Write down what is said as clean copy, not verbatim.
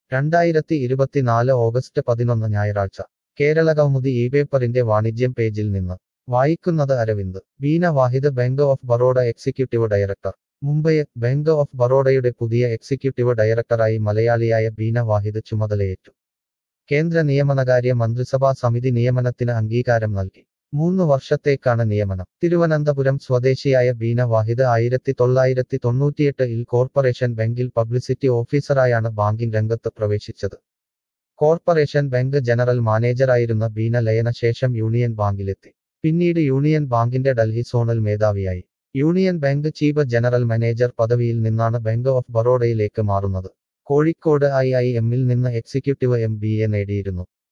2024 August 11 ഞായറാഴ്ച കേരളകൗമുദി ഇപേപ്പറിന്റെ വാണിജ്യം പേജിൽ നിന്ന് വായിക്കുന്നത് Aravind. Beena Vahid bank of Baroda executive director. Mumbai. Bank of ബറോഡയുടെ പുതിയ എക്സിക്യൂട്ടീവ് ഡയറക്ടറായി മലയാളിയായ ബീന വാഹിദ് ചുമതലയേറ്റു. കേന്ദ്ര നിയമനകാര്യ മന്ത്രിസഭാ സമിതി നിയമനത്തിന് അംഗീകാരം നൽകി. 3 വർഷത്തേക്കാണ് നിയമനം. തിരുവനന്തപുരം സ്വദേശിയായ ബീന വാഹിദ് 1998-ൽ കോർപ്പറേഷൻ ബാങ്കിൽ പബ്ലിസിറ്റി ഓഫീസറായാണ് ബാങ്കിംഗ് രംഗത്ത് പ്രവേശിച്ചത്. കോർപ്പറേഷൻ ബാങ്ക് ജനറൽ മാനേജറായിരുന്ന ബീന ലയന ശേഷം യൂണിയൻ ബാങ്കിലെത്തി. പിന്നീട് യൂണിയൻ ബാങ്കിന്റെ ഡൽഹി സോണൽ മേധാവിയായി. Union bank chief general manager പദവിയിൽ നിന്നാണ് ബാങ്ക് ഓഫ് ബറോഡയിലേക്ക് മാറുന്നത്. കോഴിക്കോട് IIM-ൽ നിന്ന് എക്സിക്യൂട്ടീവ് MBA നേടിയിരുന്നു.